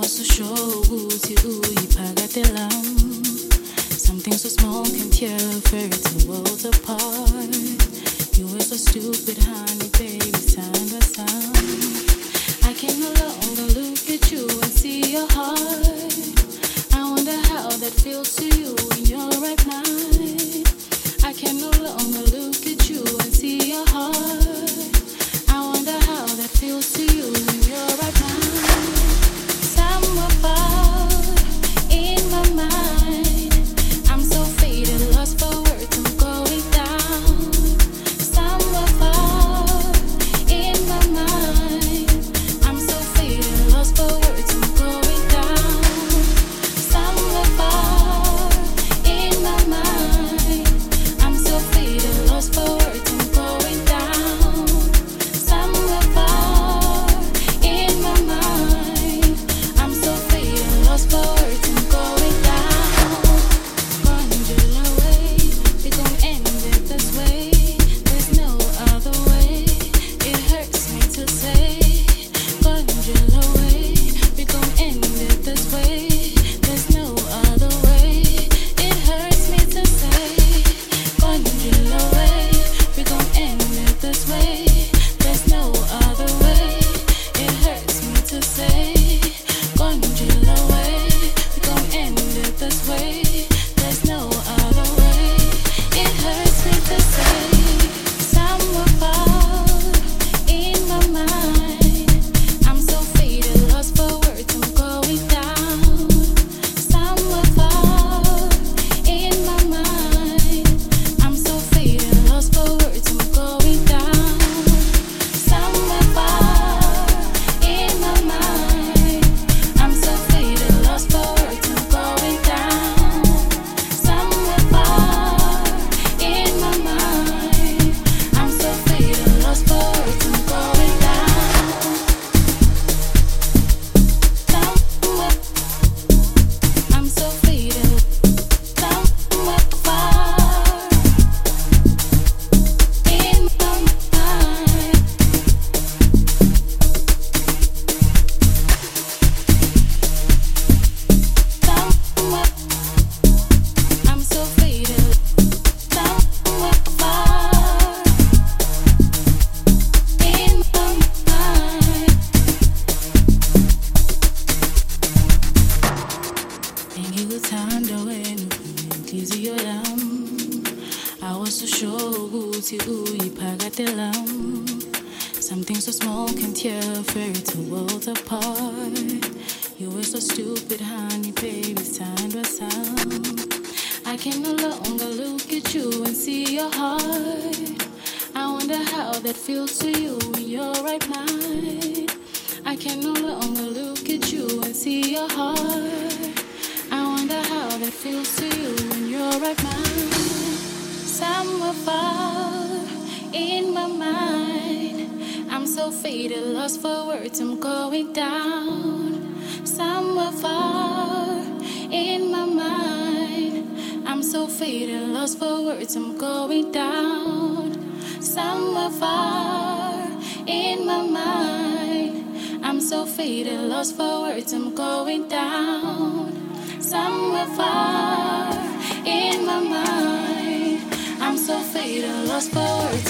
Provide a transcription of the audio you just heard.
awasho ukuthi uyiphakade something so small can tear fairy worlds apart. You were so stupid, honey, baby, sound by sound. I can no longer look at you and see your heart. I wonder how that feels to you in your right mind. I can no longer look at you and see your heart. I wonder how that feels to you in your right mind. Somewhere far in my mind, I'm so faded, lost for words, I'm going down. Somewhere far in my mind, I'm so faded, lost for words, I'm going down. Somewhere far in my mind, I'm so faded, lost for words, I'm going down. Somewhere far in my mind, I'm so faded, lost for words, I'm going down. Conjure away, we gon' end it this way. There's no other way. It hurts me to say. Conjure away, we gon' end it this way. There's no other way. It hurts me to say. Conjure away, we gon' end it this way. There's no other way. It hurts me to say. Conjure away, we gon' end it this way. There's no other way. It hurts me to say. Somewhere far in my mind, I'm so faded, lost for words, I'm going down. Somewhere far in my mind, I'm so faded, lost for words, I'm going down. Somewhere far in my mind, I'm so faded, lost for words, I'm going down. Somewhere far in my mind, I'm so faded, lost for words, I'm going down. Somewhere, I'm so faded. Somewhere far in my mind. Somewhere, I'm so faded. Somewhere far in my mind. Engikuthanda wena inhliziyo yami. Awasho ukuthi uyiphakade something so small can tear fairy worlds apart. You were so stupid, honey, baby, sound by sound. I can no longer look at you and see your heart. I wonder how that feels to you in your right mind. I can no longer look at you and see your heart. I wonder how that feels to you in your right mind. Somewhere far in my mind, I'm so faded, lost for words, I'm going down. Somewhere far in my mind, I'm so faded, lost for words, I'm going down. Somewhere far in my mind, I'm so faded, lost for words, I'm going down. Somewhere far in my mind, I'm so faded, lost for words.